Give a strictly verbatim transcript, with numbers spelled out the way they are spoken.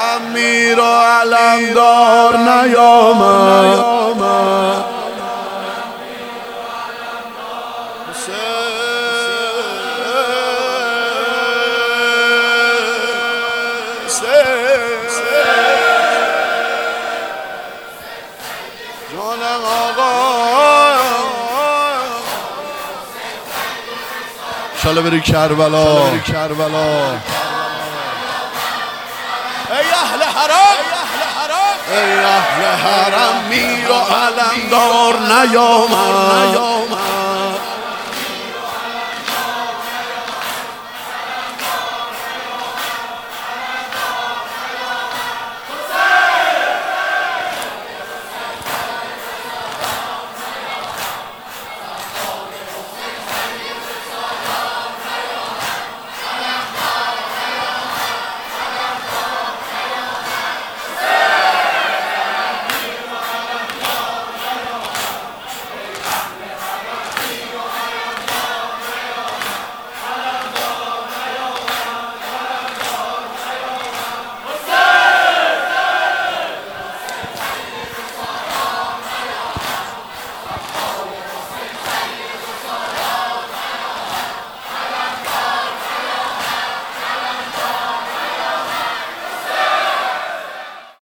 حرم میر و علمدار نیامد. جانم آقا انشالله بری کربلا. ای اهل حرم ای اهل حرم میر و علمدار نیامد.